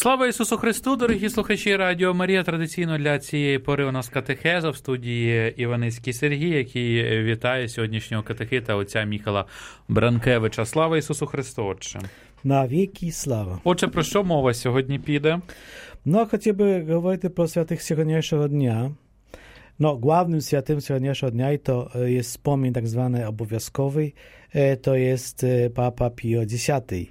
Слава Ісусу Христу, дорогі слухачі Радіо Марія. Традиційно для цієї пори у нас катехеза в студії Іваницький Сергій, який вітає сьогоднішнього катехита отця Міхала Бранкевича. Слава Ісусу Христу, отче. На віки слава. Отче, про що мова сьогодні піде? Хотів би говорити про святих сьогоднішнього дня. Głównym świętym dzisiejszego dnia to jest wspomnień tak zwany obowiązkowy, to jest Papa Pio X,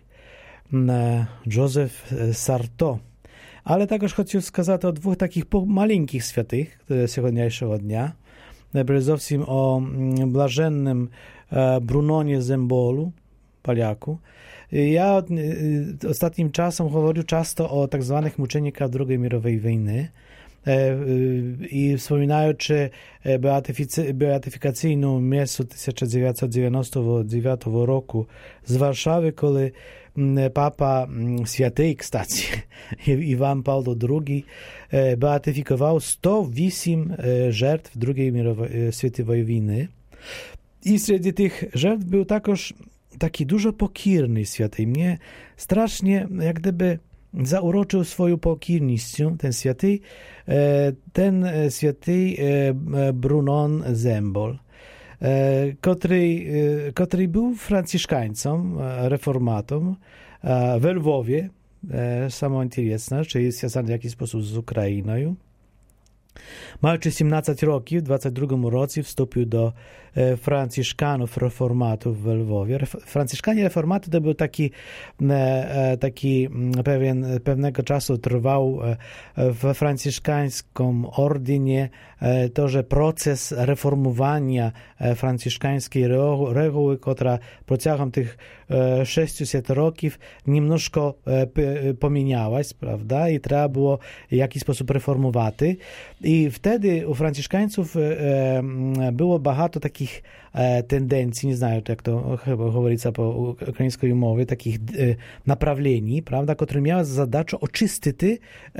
Józef Sarto. Ale także chcę сказати o dwóch takich maleńkich świętych dzisiejszego dnia. Przede o błażennym Brunonie Zembolu, Polaku. Ja ostatnim czasem mówię często o tak zwanych muczenikach II mirowej wojny. I wspominając beatyfikacyjną miejscu 1999 roku z Warszawy, kiedy Papa Święty Ekstacji Iwan Paweł II beatyfikował 108 żertw II światowej wojny. I wśród tych żertw był także taki dużo pokierny święty. Mnie strasznie jak gdyby zauroczył swoją pokiernością ten święty Brunon Zembol, który był franciszkańcem, reformatą w Lwowie, samo interesne, czyli związany w jakiś sposób z Ukrainą. Mając 17 lat, w 22 roku wstąpił do franciszkanów reformatów w Lwowie. Franciszkanie reformaty to był taki pewnego czasu trwał w franciszkańskim ordynie to, że proces reformowania franciszkańskiej reguły, która протягом tych 600 roków niemnożko pomieniała, prawda? I trzeba było w jakiś sposób reformować. I wtedy u franciszkańców było багато takich tendencji, nie znam jak to chyba mówić po ukraińskiej mowie, takich направлeń, prawda, które miały za zadачу oczyścić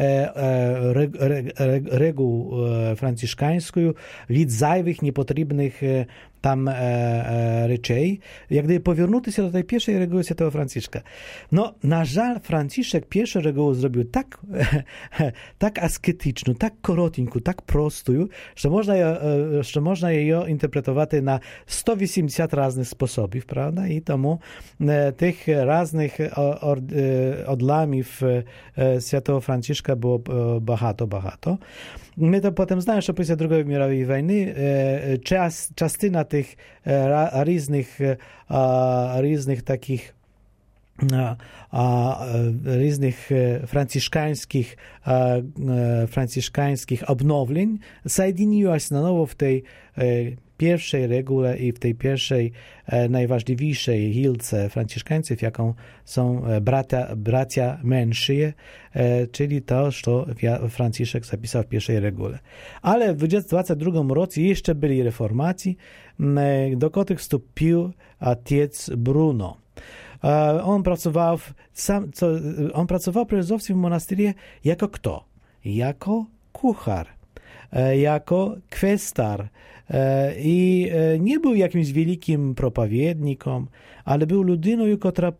reguł franciszkańską від zajwych, niepotrzebnych tam rzeczy, jak gdyby powrócić się do tej pierwszej reguły świętego Franciszka. Na żal Franciszek pierwszą regułę zrobił tak asketyczną, tak korotinku, tak prostą, że można ją interpretować na 180 różnych sposobów, prawda? I tomu tych różnych odlamów świętego Franciszka było багато. My to potem znamy, że po II mirowej wojny частина tych różnych takich różnych franciszkańskich odnowień zjedniła się na nowo w tej pierwszej regule i w tej pierwszej najważniejszej hilce franciszkańców, jaką są bracia mężczyźni, czyli to, co Franciszek zapisał w pierwszej regule. Ale w 22 roku jeszcze byli reformaci, do których wstąpił ojciec Bruno. On pracował przede wszystkim w monasterie jako kto? Jako kuchar, jako kwestar. I nie był jakimś wielkim propowiednikiem, ale był ludyną, która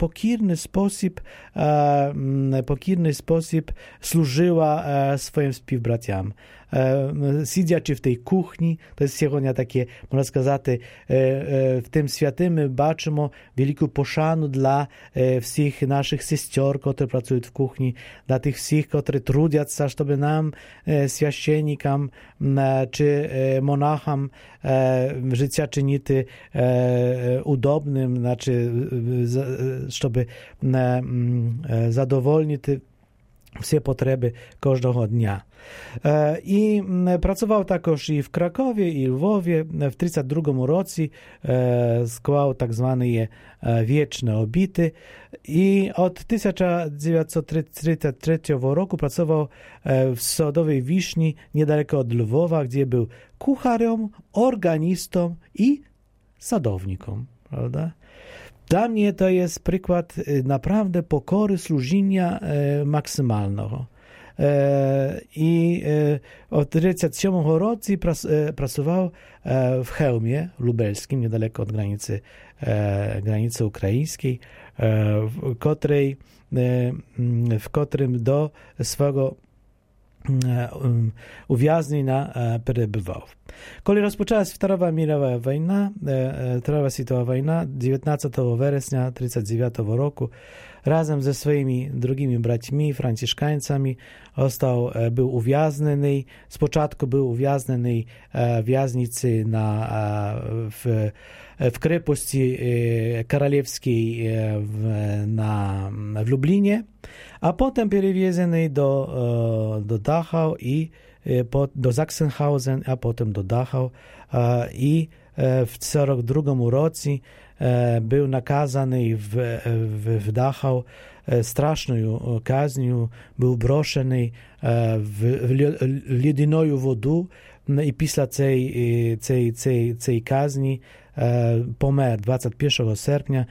pokierny sposób służyła swoim współbraciom. Siedziaczy w tej kuchni, to jest сегодня takie, można сказать, w tym świętym baczymy wielką poszanu dla wszystkich naszych sióstr, które pracują w kuchni, dla tych wszystkich, które trudzą się, żeby nam, święcennikom, czy monachom, życia czynić udobnym, znaczy, żeby zadowolnić wszystkie potrzeby każdego dnia. I pracował także i w Krakowie, i Lwowie. W 1932 roku składał tak zwane wieczne obity i od 1933 roku pracował w Sodowej Wiszni, niedaleko od Lwowa, gdzie był kucharem, organistą i sadownikiem, prawda? Dla mnie to jest przykład naprawdę pokory, służenia maksymalnego. I od 1937 roku pracował w Chełmie lubelskim, niedaleko od granicy ukraińskiej, w której w którym do swego uwięzienia przebywał. Kiedy rozpoczęła się Druga światowa wojna, 19 września 1939 roku, razem ze swoimi drugimi braćmi, franciszkańcami, był uwięziony. Z początku był uwięziony w więzicy w krepości królewskiej w Lublinie, a potem przewieziony do Dachau i do Sachsenhausen, a potem do Dachau i w 1942 roku był nakazany w Dachau straszną kaznią, był broszony w ledyną wodę i pісля цієї казні помер 21 серпня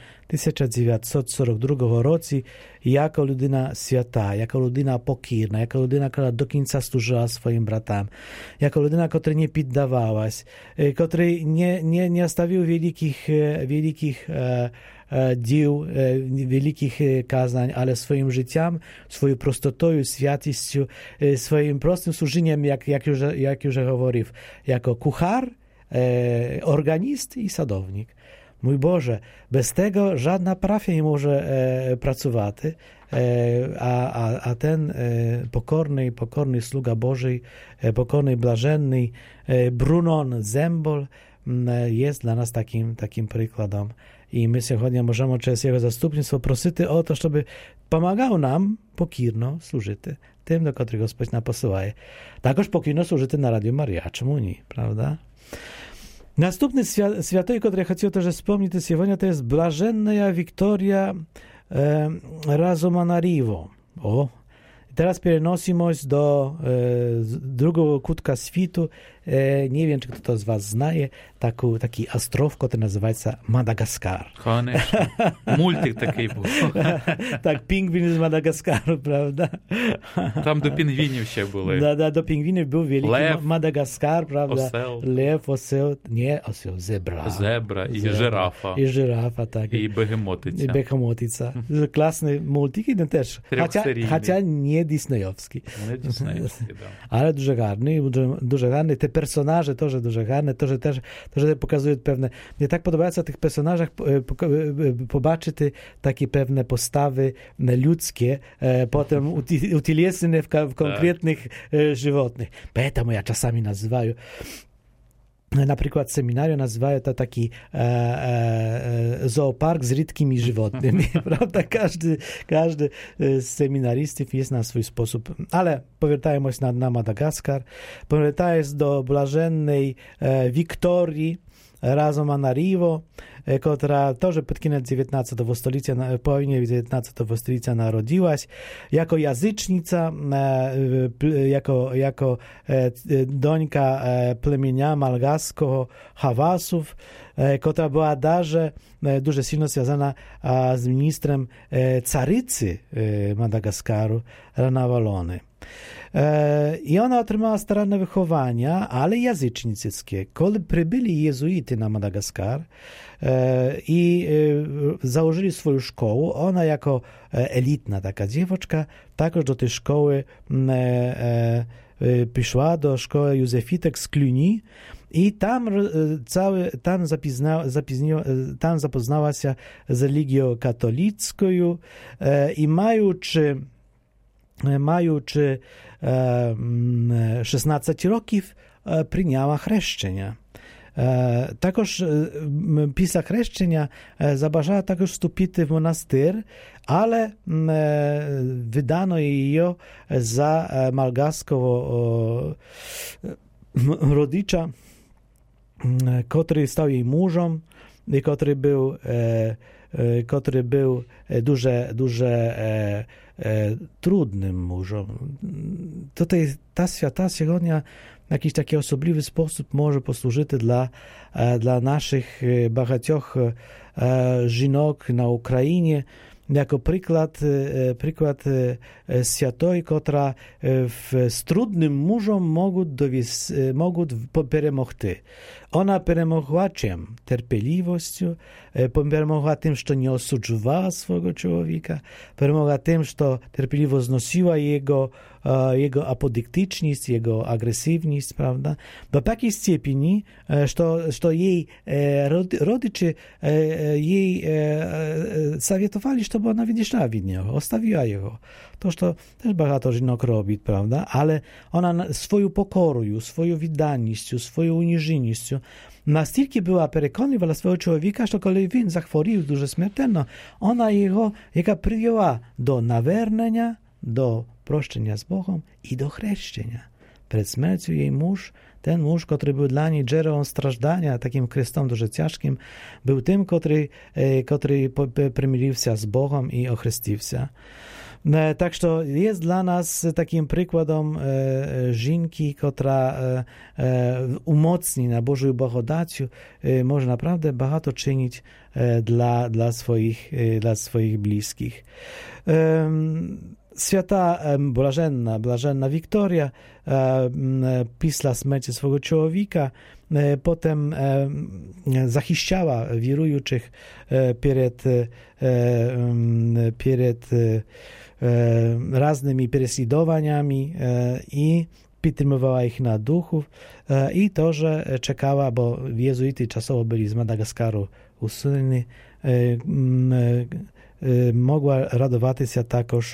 1942 року як людина свята, як людина покірна, як людина, яка до кінця служила своїм братам, як людина, яка не піддавалась, який не оставив великих діл, великих казань, але своїм життям, своєю простотою, святістю, своїм простим служінням, як вже говорив, як кухар, organist i sadownik. Mój Boże, bez tego żadna parafia nie może pracować, a ten pokorny sługa Boży, pokorny, blaženny Brunon Zembol jest dla nas takim przykładem. I my сьогодні możemy przez jego zastupnictwo prosić o to, żeby pomagał nam pokірно служити tym, do których Господь nas posyłaje. Також pokірно служити на Радіо Марія, czemu nie, prawda? Następny święty, który chciał też wspomnieć сегодня, to jest Blażenna Wiktoria Razomanarivo. O, teraz przenosimy się do drugiego kutka świtu. Nie wiem, czy kto z was zna taki остров, który nazywa się Madagaskar. Конечно. Мультик такий був. Tak, pingwin z Madagaskaru, prawda? Там до пінгвінів ще були. Да, до пінгвінів був великий Лев, Мадагаскар, правда? осел. Лев, осел, не осел, зебра. Зебра і жирафа. І жирафа, так. І бегемотиця. І бегемотиця. Класний мультик, і теж. Хоча не диснейовський. Не диснейовський, да. Але дуже гарний. Te personaże też дуже гарні, теж показують певне. Мені так подобається в тих персонажах побачити такі певні постави людські, потім утілесені в конкретних животних. Поэтому я часами називаю na przykład seminarium nazywają to taki zoopark z rzadkimi żywotnymi, prawda? Każdy z seminarystów jest na swój sposób, ale powracamy się na Madagaskar, powracamy się do Blažennej Wiktorii Razomanarivo, która też pod koniec połowie XIX stuliecia narodziła się jako języcznica, jako dońka plemienia malgaskiego Hawasów, która była darze дуже silno związana z ministrem carycy Madagaskaru, Ranawalony. I ona otrzymała staranne wychowanie, ale języcznickie. Kiedy przybyli jezuity na Madagaskar i założyli swoją szkołę, ona jako elitna taka dziewczynka także do tej szkoły przyszła, do szkoły Józefitek z Cluny i tam zapoznała się z religią katolicką i maючи 16 років, прийняла хрещення. Також після хрещення забажала також вступити в монастир, але видано її за малгаського родича, котрий став їй мужем, і котрий був дуже trudnym mużom. Tutaj ta świata сегодня w jakiś taki osobliwy sposób może posłużyć dla naszych багатьох żynok na Ukrainie jako przykład światoj, która z trudnym mużom mogą перемогти. Ona перемогла чим? Терпеливостю, перемогла тим, що не осуджувала свого чоловіка, перемогла тим, що терпеливо зносила його аподиктичність, його агресивність, правда? До такій степені, що їй родичі їй советували, щоб вона відійшла від нього, оставила його. To, що теж багато жінок робить, правда? Але вона своєю покорою, своєю відданістю, своєю уніженістю настільки була переконлива свого чоловіка, що коли він захворів дуже смертельно, вона його, яка привела до навернення, до прощення з Богом і до хрещення. Перед смертю її муж, ten mąż, który był dla niej dzierżą stраждання, takim Chrystom дуже тяжким, był tym, który примирив się z Bogiem i ochrzciwся. Tak, że jest dla nas takim przykładem żynki, która umocni na Bożą благодаттю, może naprawdę bardzo czynić dla swoich bliskich. Święta Blażenna Wiktoria pісля śmierci swojego człowieka potem zachiściała wierujących przed różnymi prześladowaniami i підтримувала їх на духу, і теж чекала, бо єзуїти часово були з Мадагаскару усунені, mogła радуватися також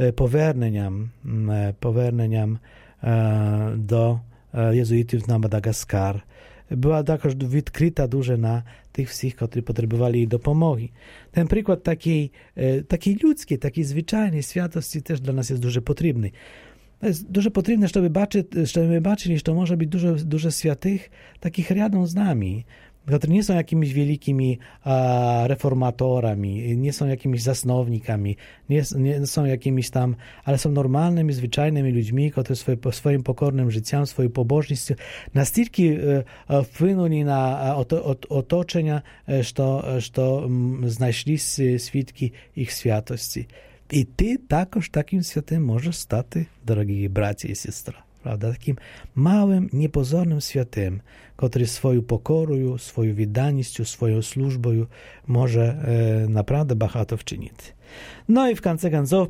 поверненням до єзуїтів на Мадагаскар. Była також відкрита дуже на тих всіх, які потребували її допомоги. Ten приклад такий людський, такий звичайний святості теж для нас є дуже потрібний. Jest дуже potrzebne, żeby my baczyli, że może być dużo świętych takich rядом z nami, którzy nie są jakimiś wielkimi reformatorami, nie są jakimiś zasnownikami, nie są jakimiś tam, ale są normalnymi, zwyczajnymi ludźmi, którzy swoim pokornym życiem, swoją pobożnością настільки wpłynęli na otoczenia, że znaleźli świadki ich świętości. І ти також таким святим можеш стати, дорогі браті і сестри. Правда? Таким малим, непозорним святим, котрий свою покорою, свою відданістю, своєю службою може naprawdę багато вчинити. Ну і в кінці кінців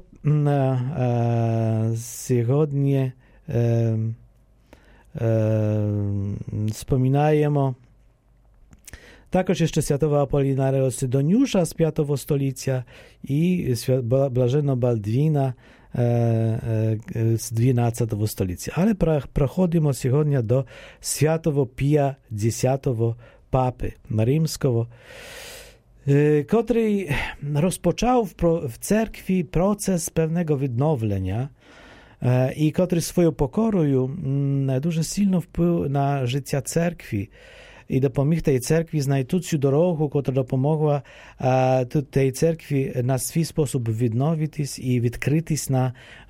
сьогодні wspominaємо також ще святого Аполінарія Сидоніуша з 5 століття і Блаженного Бальдвіна з 12 століття. Але проходимо сьогодні до святого Пія X папи римського, котрий розпочав в церкві процес певного відновлення і котрий своєю покорою дуже сильно вплив на життя церкви i dopomógł tej cerkwi znaleźć цю дорогу, która допомогła tej cerkwi na swój sposób відновитись i відкритись na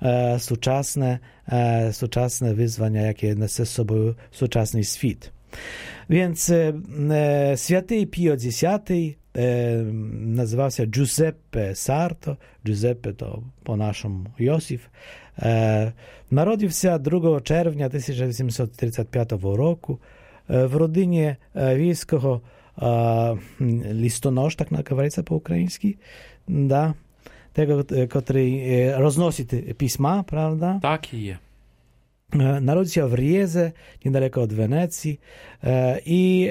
сучасne wyzwania, jakie niesie z sobą współczesny świat. Więc święty Pio X nazywał się Giuseppe Sarto. Giuseppe to po naszemu Józef. Narodził się 2 czerwca 1835 roku w rodzinie wiejskiego listonosz, tak nazywa po ukraińsku, da, tego, który roznosi pisma, prawda? Tak jest. Narodził się w Rieze, niedaleko od Wenecji i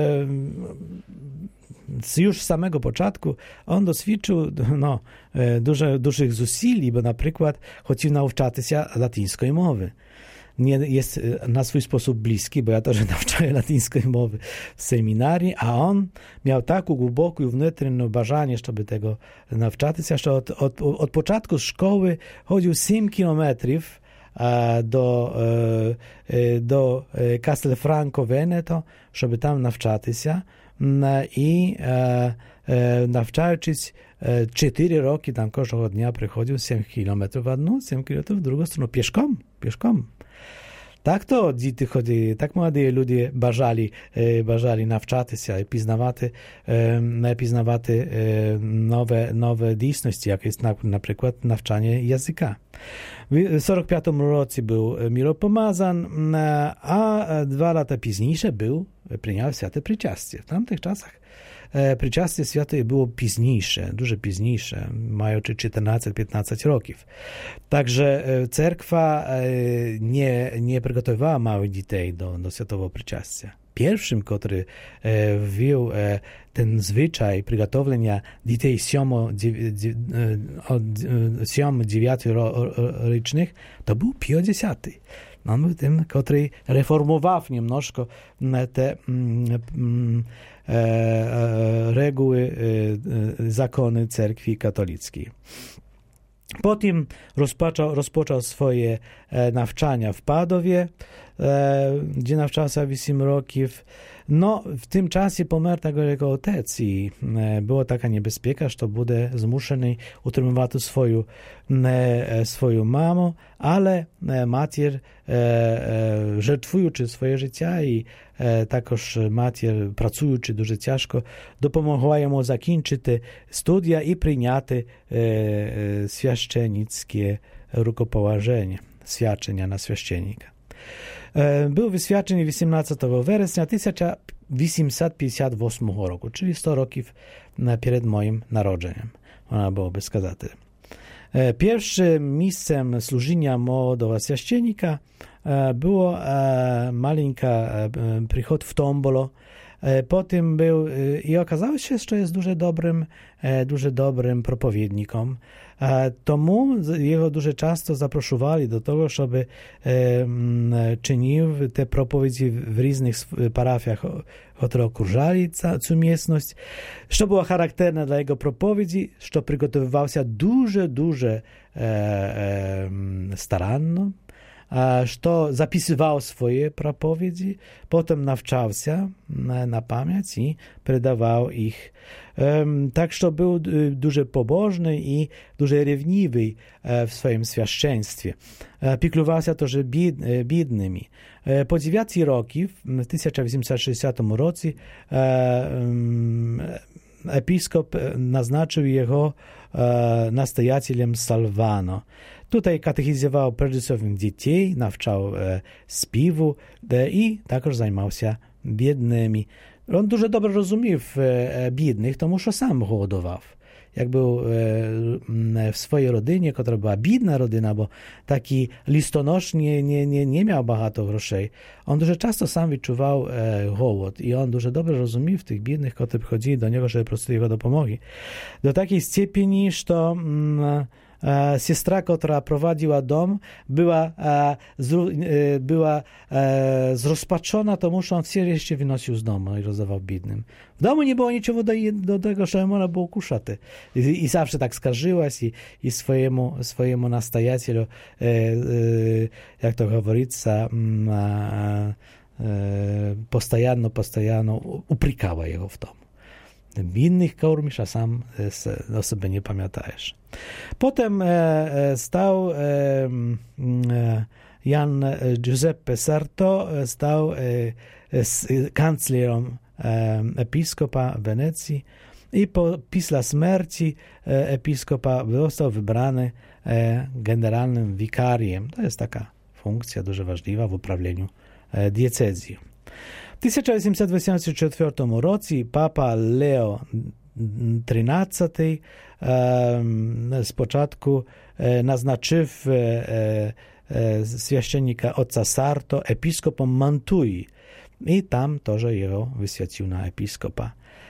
już z samego początku on doświadczył dużych zусилий, bo na przykład chciał nauczać się łacińskiej mowy. Nie jest na swój sposób bliski, bo ja też nauczałem łacińskiej mowy w seminarii, a on miał taką głęboką wewnętrzną bажання, żeby tego nauczać się, że od początku szkoły chodził 7 kilometrów do Castelfranco Veneto, żeby tam nauczać się i навчаючись 4 роки, там кожного дня приходив 7 кілометрів в одну, 7 кілометрів в другу сторону, пішком. Так то діти ходили, так молоді люди бажали навчатися і пізнавати нове дійсності, як, наприклад, навчання язика. В 45-му році був миропомазан, а 2 lata пізніше прийняв святе причастя. В тамтих часах причастя святої було пізніше, дуже пізніше, маючи 14-15 років. Także cerkwa nie przygotowywała małych dzieci do świętego przyczastia. Pierwszym, który wwiół ten zwyczaj przygotowania dzieci 7-9 rocznych, to był Pio X. On był tym, który reformował niemnożko te reguły, zakony cerkwi katolickiej. Potem rozpoczął swoje nawczania w Padowie, gdzie nawczał się 8 roków. No, w tym czasie pomarł tego jego ojciec i była taka niebezpieka, że będzie zmuszony utrzymywać swoją mamę, ale mater, żertwując swoje życie i також матір, працюючи дуже тяжко, допомогла йому закінчити студія і прийняти священницьке рукоположення, свячення на священника. Був висвячений 18 вересня 1858 року, czyli 100 років перед моїм народженням, можна було би сказати. Pierwszym miejscem służenia młodego święcennika było maleńka przychód w Tombolo. Potem był i okazało się, że jest дуже dobrym propowiednikiem. Tomu jego дуже часто запрошували do tego, żeby czynił te propowiedzi w różnych parafiach, które okrużali całą miejscowość. Co było charakterne dla jego propowiedzi, że przygotowywał się дуже staranno, że zapisywał swoje propowiedzi, potem nawczał się na pamięć i predawał ich. Tak, że był дуже pobożny i дуже rewniwy w swoim świadectwie. Piklował się też biednymi. Po 9 roków, w 1860 roku, episkop naznaczył jego nastojacielem Salvano. Tutaj katechizował przede wszystkim dzieci, nawczał śpiewu i także zajmował się biednymi. On дуже dobrze rozumiał biednych, to że sam głodował. Jak był w swojej rodzinie, która była biedna rodzina, bo taki listonosz nie miał багато groszej. On дуже często sam wyczuwał głód i on дуже dobrze rozumiał tych biednych, którzy przychodzili do niego, żeby prosili jego dopomogli. Do takiej stopni, że siostra, która prowadziła dom, była zrozpaczona, to on wszystkie jeszcze wynosił z domu i rozdawał biednym. W domu nie było niczego do tego, że można było kuszać. I zawsze tak skarżyła się i swojemu nastojacielu, jak to mówić, postojanno upрykała jego w domu. Innych kormisz, a sam o sobie nie pamiętajesz. Potem stał Jan Giuseppe Sarto, stał kanclerem episkopa Wenecji i po śmierci episkopa został wybrany generalnym wikariem. To jest taka funkcja дуже ważna w uprawieniu diecezji. W 1884 roku papa Leo XIII z początku naznaczył święcennika ojca Sarto episkopom Mantui i tam też jego wyświecił na episkopa.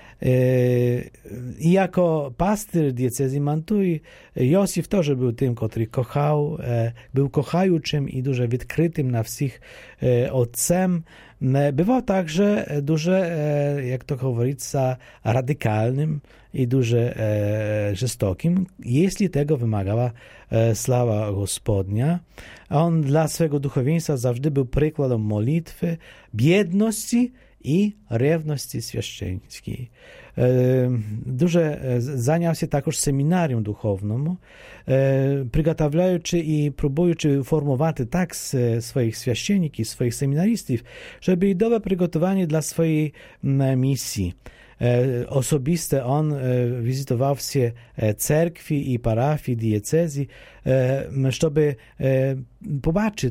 I jako pastyr diecezji Mantui, Józef też był tym, który kochał, był kochajuczym i дуже відкритym na wszystkich ojcem. Bywał także дуже, jak to mówić, radykalnym i дуже żestokim, jeśli tego wymagała sława Gospodnia. On dla swego duchowieństwa zawsze był przykładem modlitwy, biedności i rewności świeczeńskiej. Zajął się także seminarium duchownym, przygotowujący i próbując formować tak swoich świeczenników, swoich seminarystów, żeby byli dobre przygotowanie dla swojej misji. Osobiste on wizytował wszystkie cerkwi i parafii, diecezji, żeby zobaczyć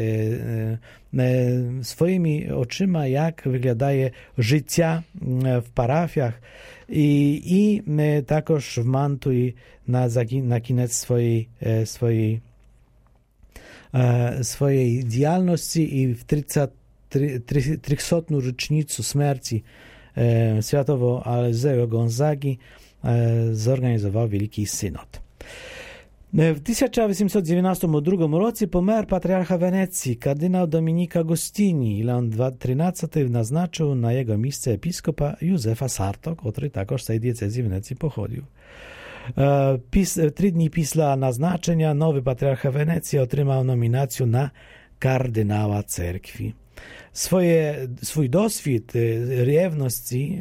swoimi oczyma, jak wygląda życie w parafiach i także w Mantui na koniec swojej działalności i w 300. rocznicę śmierci światowo Alzejo Gonzagi zorganizował Wielki Synod. W 1892 roku pomarł patriarcha Wenecji, kardynał Dominik Agostini, i Leon XIII naznaczył na jego miejsce episkopa Józefa Sarto, który także z tej diecezji Wenecji pochodził. 3 dni pісля naznaczenia nowy patriarcha Wenecji otrzymał nominację na kardynała cerkwi. Swój doświad rewności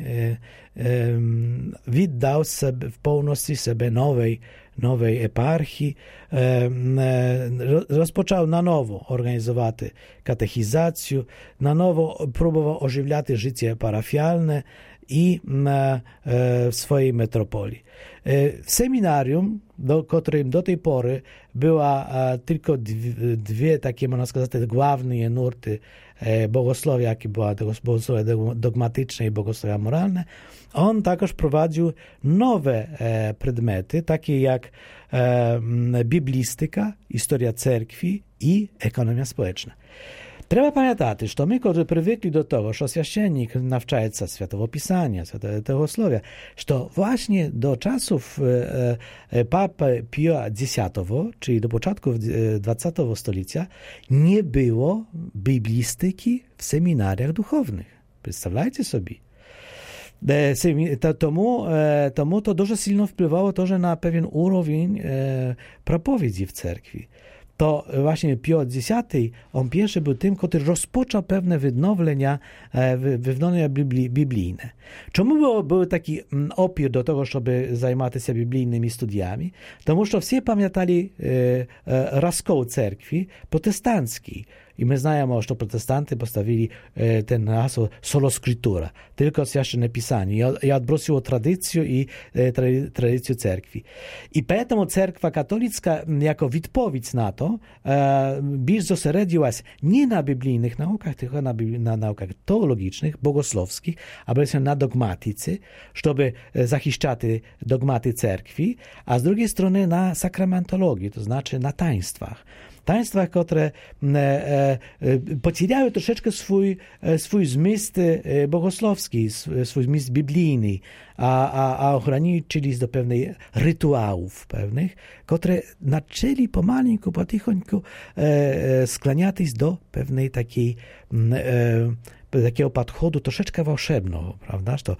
wydał w pełności sobie nowej eparchii, rozpoczął na nowo organizować katechizację, na nowo próbował ożywiać życie parafialne i w swojej metropolii. W seminarium, którym do tej pory była tylko dwie takie, można сказати, główne nurty bogosłowia, jakie była bogosłowia dogmatyczne i bogosłowia moralne, on także prowadził nowe przedmioty, takie jak biblistyka, historia cerkwi i ekonomia społeczna. Trzeba pamiętać, że my, którzy przywykli do tego, że święcennik nawczaje się Świętego Pisania, Świętego Słowia, że właśnie do czasów Papy Pia X, czyli do początków XX stulecia, nie było biblistyki w seminariach duchownych. Przedstawiajcie sobie. Tomu to дуже silno wpływało to, że na pewien urowień propowiedzi w cerkwi. To właśnie Pio X, on pierwszy był tym, który rozpoczął pewne wywnowlenia biblijne. Czemu był taki opór do tego, żeby zajmować się biblijnymi studiami? Тому że wszyscy pamiętali rozkол cerkwi protestanckiej. I my znamy, że protestanty postawili ten hasło solo scrittura, tylko święcone pisanie. I odwróciło tradycję i tradycję cerkwi. I dlatego cerkwa katolicka jako odpowiedź na to bardziej zosередziła się nie na biblijnych naukach, tylko na naukach teologicznych, bogosłowskich, ale się na dogmatyce, żeby zachiszczać dogmaty cerkwi, a z drugiej strony na sakramentologii, to znaczy na taństwach. Taństwach, które poтеряły troszeczkę swój zmysł bogosłowski, swój zmysł biblijny, a ograniczyli do pewnych rytuałów pewnych, które zaczęli pomalinku, potichonьку skłaniać do pewnej takiego podchodu troszeczkę волшебного, prawda? Że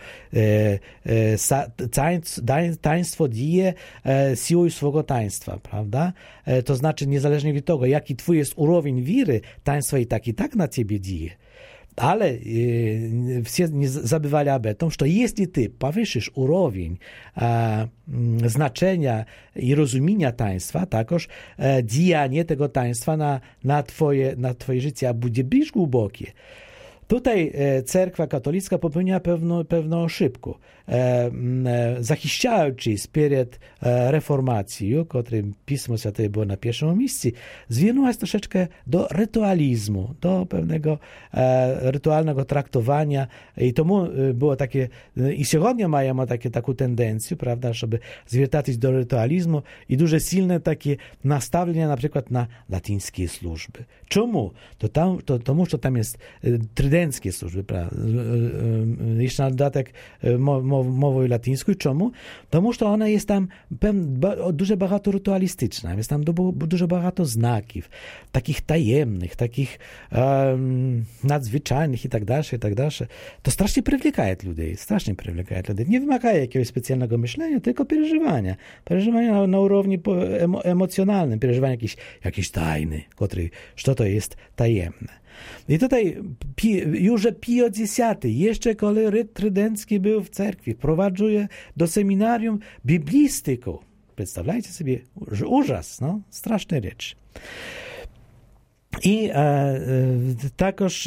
taństwo dzieje siłą swojego taństwa, prawda? To znaczy, niezależnie od tego, jaki twój jest urowień wiry, taństwo i tak na ciebie dzieje. Ale wszyscy nie zabywali o tym, że jeśli ty powyższysz urowień znaczenia i rozumienia taństwa, takoż działanie tego taństwa na twoje życie będzie bardziej głębokie. Tutaj cerkwa katolicka popełniła pewną szybkę. Zachiszczając przed reformacją, którym Pismo Święte było na pierwszym miejscu, zwinęła się troszeczkę do rytualizmu, do pewnego rytualnego traktowania i tomu było takie, i сегодня mamy taką tendencję, prawda, żeby zwiertać do rytualizmu i duże silne takie nastawienia na przykład na latyńskie służby. Czemu? Tomu, że tam jest trydenckie służby, prawda? Jeszcze na dodatek mową latyńską. Czemu? Тому że ona jest tam дуже багато rytualistyczna, jest tam дуже багато znaków, takich tajemnych, takich nadzwyczajnych i tak dalej. To strasznie привлекает ludzi, Nie wymaga jakiegoś specjalnego myślenia, tylko przeżywania na urowni emocjonalnym, przeżywania jakieś tajny, że to jest tajemne. I tutaj już Pio X, jeszcze kiedy Ryd Trydencki był w cerkwi, prowadził do seminarium biblistyką. Przedstawiajcie sobie, ужас, no, straszna rzecz. I також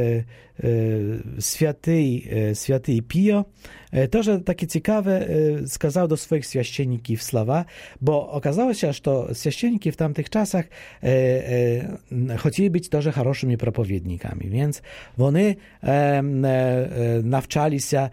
святий Pio też takie ciekawe skazał do swoich święcenników słowa, bo okazało się, że święcenniki w tamtych czasach chcieli być też хорошими propowiednikami, więc oni nawczali się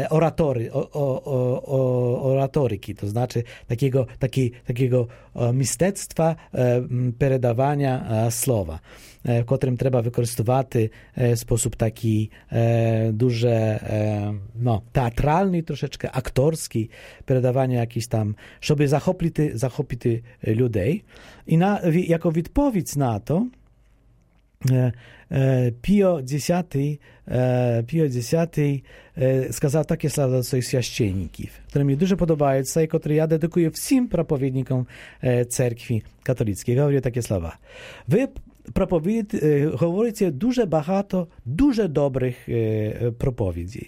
oratoryki, to znaczy takiego mistectwa передавania słowa, w którym trzeba wykorzystywać w sposób taki duże, teatralny troszeczkę, aktorski, передавania jakiś tam, żeby zachopić ludzi. I jako odpowiedź na to Pio X сказав takie słowa do swoich święcenników, które mi dużo podobają i które ja dedykuję wszystkim propowiednikom cerkwi katolickiej. Mówię takie słowa. Wy говорите дуже багато дуже добрих проповідей.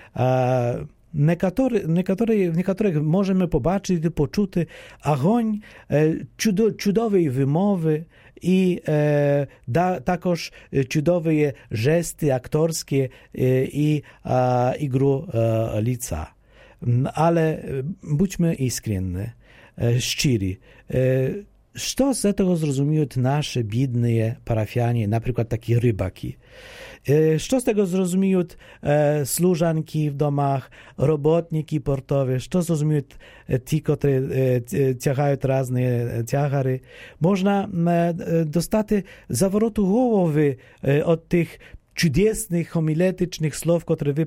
В niektórych możemy pobaczyć i poczuć огонь чудової вимови i також чудові жести aktorskie i igru lica. Ale bądźmy iskrenni, szcziri. Co z tego zrozumieją nasze biedne parafianie, na przykład takie rybaki? Co z tego zrozumieją służanki w domach, robotniki portowe? Co zrozumieją ci, którzy ciągają różne ciachary? Można dostać zawrotu głowy od tych чудесnych, homiletycznych słów,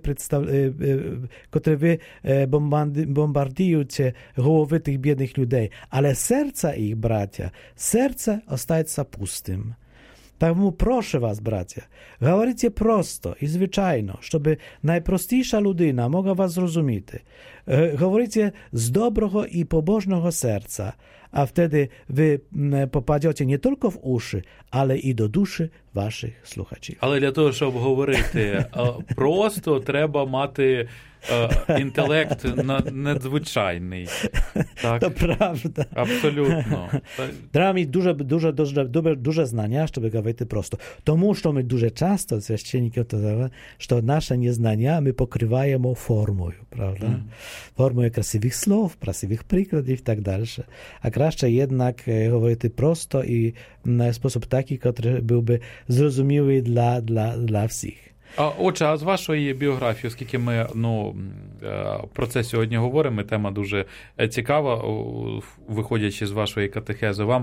które wy bombardujecie głowy tych biednych ludzi. Ale serca ich, bracia, serce ostaje pustym. Tak mu proszę was, bracia, говорите prosto i zwyczajno, żeby najprostejsza ludyna mogła was zrozumieć. Говорите z dobrego i pobożnego serca, a wtedy wy попадете nie tylko w uszy, ale i do duszy waszych słuchaczy. Але для того, щоб говорити просто, треба мати інтелект надзвичайний. Так? To prawda. Абсолютно. Треба mieć duże znania, żeby mówić prosto. Тому, що ми дуже часто, священники, що наше незнання ми покриваємо формою, правда? Формою красивих слов, красивих прикладів і так далі. А краще jednak говорити просто і в спосіб такий, який був би зрозумілий для всіх. Отже, а з вашої біографії, оскільки ми про це сьогодні говоримо, тема дуже цікава, виходячи з вашої катехези, вам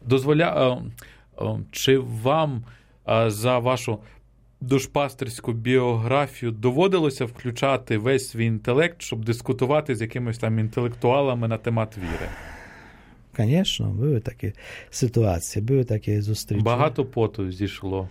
чи вам за вашу душпастерську біографію доводилося включати весь свій інтелект, щоб дискутувати з якимись там інтелектуалами на темат віри? Звісно, були такі ситуації, були такі зустрічі. Багато поту зійшло.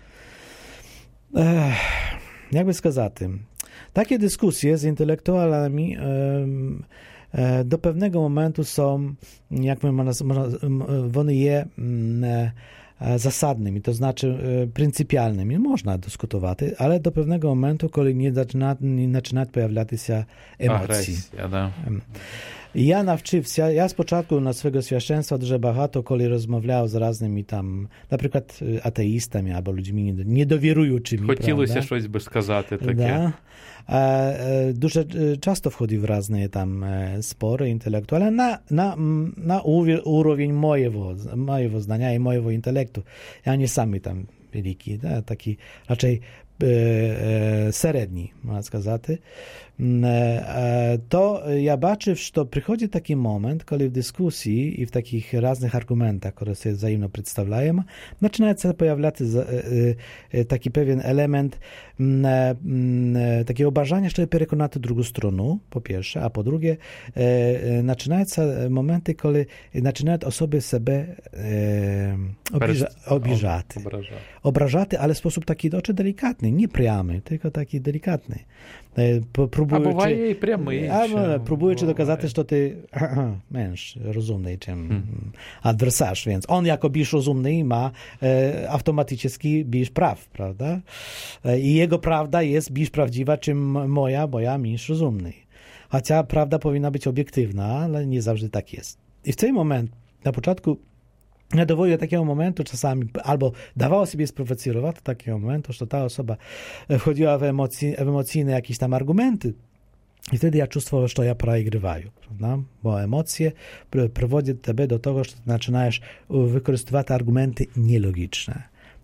Jak by сказати, takie dyskusje z intelektualami do pewnego momentu są, jak one je zasadnymi, to znaczy pryncypialnymi. Można dyskutować, ale do pewnego momentu, kiedy nie zaczynają pojawiać się emocje. Agresja, da. Ja nawczyłem, ja z początku na swego świadectwa дуже багато, коли розмовляв з різними там, наприклад, атеїстами або людьми недовіруючими. Хотілося щось би сказати таке. Да. Дуже часто входив в різні там спори інтелектуальні на уровень моєго знання і моєго інтелекту. Я не самі там великі, да, такі, raczej середні, можна сказати. To ja baczę, że przychodzi taki moment, kiedy w dyskusji i w takich różnych argumentach, które sobie wzajemnie przedstawiają, zaczyna się pojawiać taki pewien element takiego obarzania, żeby przekonać drugą stronę, po pierwsze, a po drugie, zaczynają się momenty, kiedy zaczynają osoby siebie obrażać, ale w sposób taki dość delikatny. delikatny, nie прямий, tylko taki delikatny. А буває і прямий. Próbuje doказати, що ти менш розумний, чим adwersarz, więc on jako більш розумний ma automatycznie більш прав, prawda? I jego prawda jest більш prawdziwa, czym moja, bo ja mniejsz rozumny. Chociaż prawda powinna być obiektywna, ale nie zawsze tak jest. I w ten moment, na początku, dowozi do takiego momentu czasami, albo dawało sobie sprowokować do takiego momentu, że ta osoba wchodziła w emocjne jakieś tam argumenty. I wtedy ja czuwałem, że ja przegrywаю, prawda? Bo emocje prowadzą ciebie do tego, że zaczynasz wykorzystywać argumenty nielogiczne.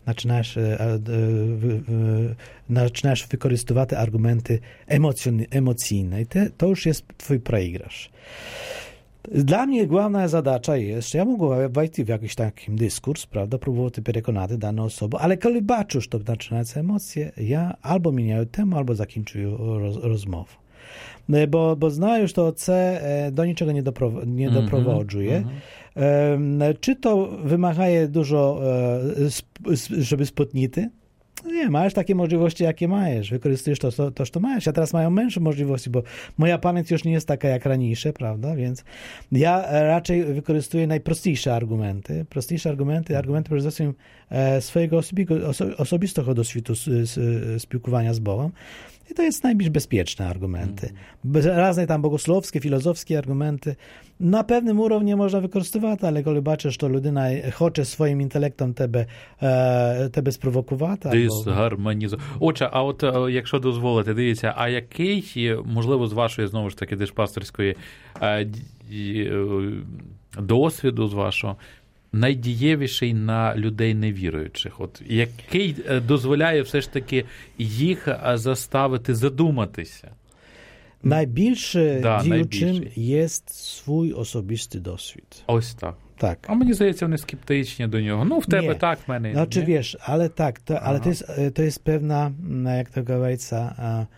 Zaczynasz wykorzystywać argumenty emocjonalne. I to już jest twój przegrasz. Dla mnie główna zadacza jest, że ja mogę wejść w jakiś taki dyskurs, prawda, próbować przekonać daną osobę, ale kiedy baczę, że zaczynają emocje, ja albo zmieniam temat, albo zakończę rozmowę. Bo znaję, że to do niczego nie doprowadzuje. Czy to wymaga dużo, żeby spotnity? Nie, masz takie możliwości, jakie masz. Wykorzystujesz to, co masz. Ja teraz mają mniejsze możliwości, bo moja pamięć już nie jest taka jak raniejsze, prawda? Więc ja raczej wykorzystuję najprostsze argumenty. Argumenty prezesem swojego osobistego doświadczenia spілкування z Bogiem. I to jest najbardziej bezpieczne argumenty. Razne tam bogosłowskie, filozofskie argumenty. Na pewnym poziomie można wykorzystywać, ale kiedy baczysz, że ludyna chce swoim intelektem тебе sprowokować. Дисгармонізувати. Отже, а от якщо дозволите, дивіться, а який, можливо, з вашої, знову ж таки, дишпасторської досвіду, з вашого, найдієвіший на людей невіруючих? От який дозволяє все ж таки їх заставити задуматися? Найбільше діючим є свій особистий досвід. Ось так. Так. А мені здається, вони скептичні до нього. Ну, в тебе так, в мене. Znaczy wiesz, ale tak, ale to jest pewna, jak to говорится,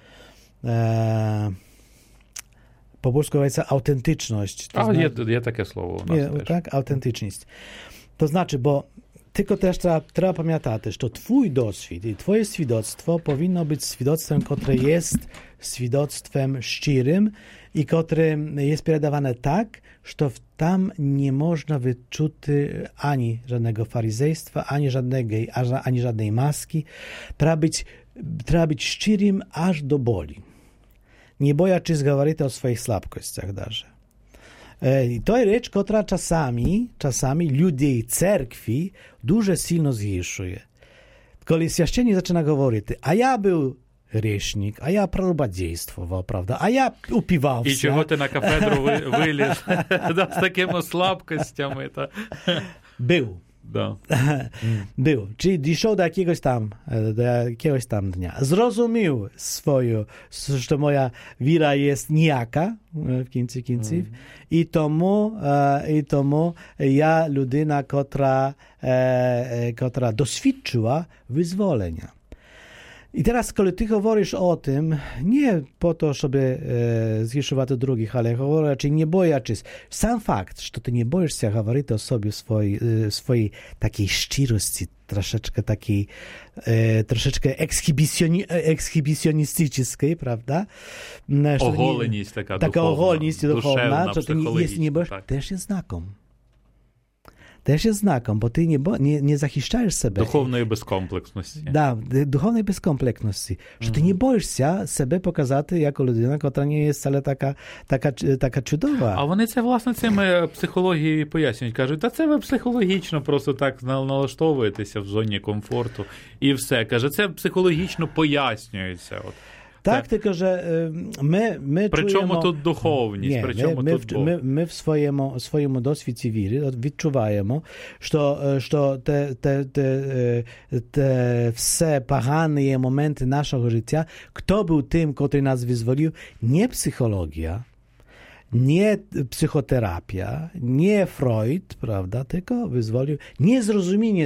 po polsku говорится, autentyczność. Є таке слово у нас теж. Tak, autentyczność. To znaczy, bo tylko też trzeba pamiętać, że twój doswid i twoje świadectwo powinno być świadectwem, które jest świadectwem szczerym i które jest переdawane tak, że tam nie można wyczuć ani żadnego faryzejstwa, ani żadnej maski. Trzeba być szczerym aż do boli. Nie bojaczyć mówić o swoich słabkościach darze. I to jest rzecz, która czasami ludzi cerkwi дуже silno zgrzeszuje. Kiedy święcienik zaczyna mówić, a ja był грешник, а я прелюбодействував, правда, а я упивався. І чого ти на кафедру виліз з такими слабкостями? Był. Да. Był. Czyli doszedł do jakiegoś tam dnia. Zrozumiał że moja wiara jest nijaka, w końcu. I tomu ja ludyna, która doświadczyła wyzwolenia. I teraz, kiedy ty mówisz o tym, nie po to, żeby zgrzeszywać drugich, ale raczej nie boisz się. Sam fakt, że ty nie boisz się mówić o sobie swojej takiej szczerości, troszeczkę ekshibicjonistycznej, prawda? Ogoleність taka duchowna. Taka ogoleність duchowna, że ty nie boisz, tak. też jest znakom. Też jest znakom, bo ty nie zachiszczasz siebie. Duchownej bezkompleksności. Da, duchownej bezkompleksności. Że ty nie boisz się siebie pokazać jako ludyna, która nie jest wcale taka cudowna. А вони це, власне, цими психологією пояснюють. Кажуть, та це ви психологічно просто так налаштовуєтеся в зоні комфорту і все. Каже, це психологічно пояснюється. От. Tak, tylko że my Причому czujemy... тут духовність, причому тут Бог? My w swojemu doświadczeniu wiry odczuwajemy, że te wszystkie pagane momenty naszego życia, kto był tym, który nas wyzwolił? Nie psychologia, nie psychoterapia, nie Freud, prawda, tylko wyzwolił niezrozumienie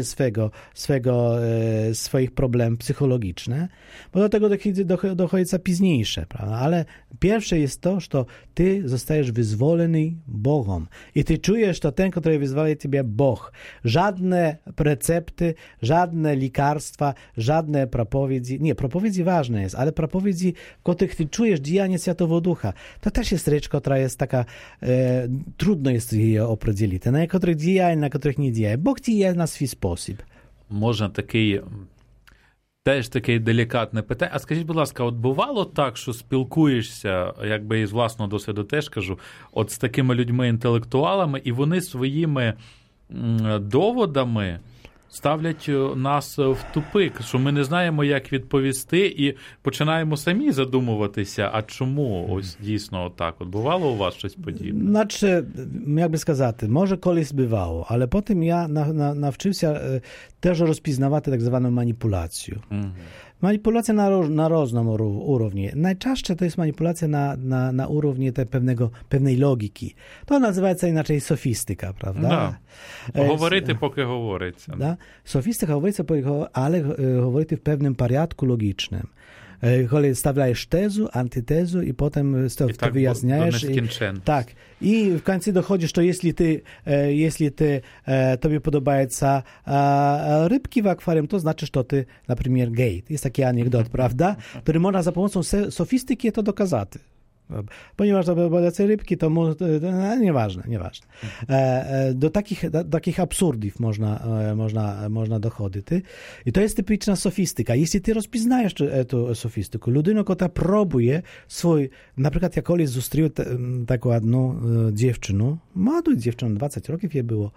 swoich problemów psychologicznych, bo do tego dochodzi późniejsze, prawda, ale pierwsze jest to, że ty zostajesz wyzwolony Bogiem i ty czujesz, że ten, który wyzwoli ciebie, Bóg. Żadne recepty, żadne lekarstwa, żadne propowiedzi, nie, propowiedzi ważne jest, ale propowiedzi, w których ty czujesz działanie Świętego Ducha, to też jest rzecz, która jest taka, trudno jest jej opowiedzieć, na niektórych działa, na których nie działa. Bóg dzieje na swój sposób. Можна теж таке делікатне питання. А скажіть, будь ласка, от бувало так, що спілкуєшся, якби із власного досвіду теж кажу, от з такими людьми-інтелектуалами, і вони своїми доводами ставлять нас в тупик, що ми не знаємо, як відповісти, і починаємо самі задумуватися, а чому ось дійсно так? От бувало у вас щось подібне? Znaczy, jakby сказати, може колись бувало, але потім я навчився теж розпізнавати так звану маніпуляцію. Manipulacja na różnym urovni. Najczęściej to jest manipulacja na urovni pewnej logiki. To nazywa się inaczej sofistyka, prawda? Да. Говорити, поки говориться. Да? Sofistyka говориться, ale говорити w pewnym порядku logicznym. Коли ставляєш тезу, антитезу, і потім to wyjaśniasz. Tak. I w końcu dochodzi, że jeśli tobie podobają rybki w akwarium, to znaczy, że ty, na przykład, gej. Jest taki anegdot, prawda? Który można za pomocą sofistyki to dokazać. Ponieważ to były rybki, to nieważne. Do takich absurdów można dochodzić. I to jest typiczna sofistyka. Jeśli ty rozpoznajesz tę sofistykę, ludyno, która próbuje na przykład ja kiedyś zostrił taką jedną dziewczynę, młodą dziewczynę, 20 roków jej było,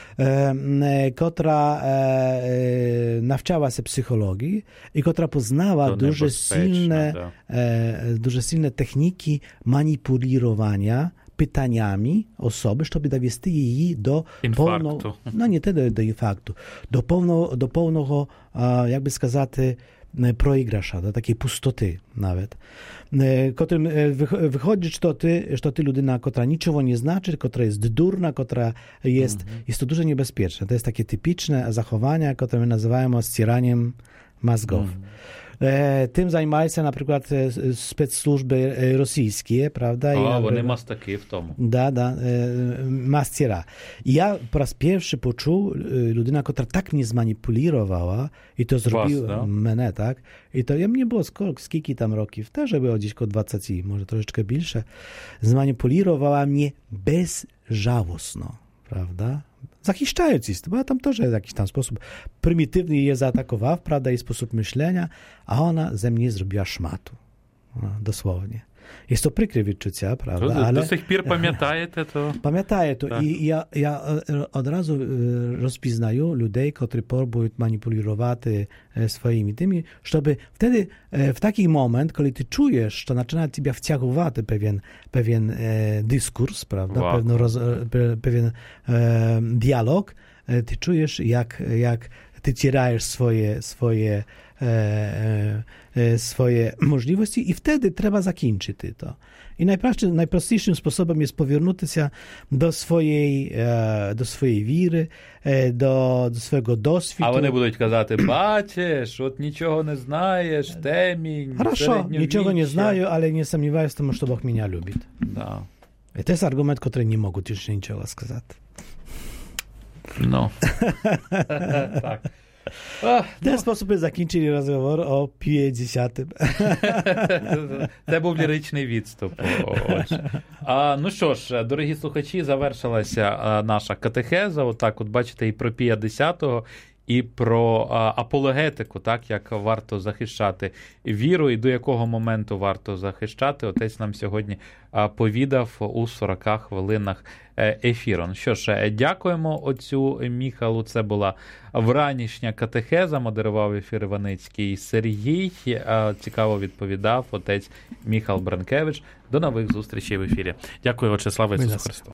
która nawczała się psychologii i która poznała duże silne techniki manipulowania pytaniami osoby, żeby dowieść jej do infarktu. No nie tyle do infarktu, do pełnego, jakby сказать, proigrasza, do takiej pustoty nawet. Którym wychodzi, że ty ludyna, która niczego nie znaczy, która jest durna, która jest to dużo niebezpieczne. To jest takie typiczne zachowania, które my nazywamy ścieraniem mózgów. Tym zajmują się na przykład specslужby rosyjskie, prawda? Вони мастаки в тому. Да, mastera. I ja po raz pierwszy poczuł ludyna, która tak mnie zmanipulowała i to zrobiła mnie, tak? I to ja mnie było skільки tam roków, też było gdzieś koło 20, może troszeczkę więcej. Zmanipulowała mnie bezżałosno, prawda? Zachiszczając jest, bo tam też w jakiś tam sposób prymitywny je zaatakował, prawda, i sposób myślenia, a ona ze mnie zrobiła szmatu. No, dosłownie. Jest to przykre відчуття, правда? Ale do tych pier pamiętajcie to? Pamiętaję to. Tak. I ja od razu rozpoznaję ludzi, którzy próbują manipulować swoimi tymi, żeby wtedy, w taki moment, kiedy ty czujesz, że zaczyna ciebie wciągać pewien dyskurs, prawda? Pewien dialog, ty czujesz, jak ty cierajesz swoje możliwości i wtedy trzeba zakończyć to. I najprostszym sposobem jest powiernuty się do swojej wiry, do swojego doswidu. A вони будуть казати, бачиш, от нічого не знаєш, темінь, Хорошо, нічого не знаю, ale nie сомневаюсь w tym, że Bóg mnie lubi. Да. I to jest argument, który nie mogę już niczego сказать. No. Tak. В ten sposób закінчили розговор о 50. Це був ліричний відступ. Ну що ж, дорогі слухачі, завершилася наша катехеза. Отак, от бачите, і про Пія X, і про апологетику, так, як варто захищати віру, і до якого моменту варто захищати. Отець нам сьогодні повідав у 40 хвилинах ефіру. Ну що ж, дякуємо отцю Міхалу. Це була вранішня катехеза, модерував ефір Іваницький Сергій. Цікаво відповідав отець Міхал Бранкевич. До нових зустрічей в ефірі. Дякую, отче, слава Ісусу Христу.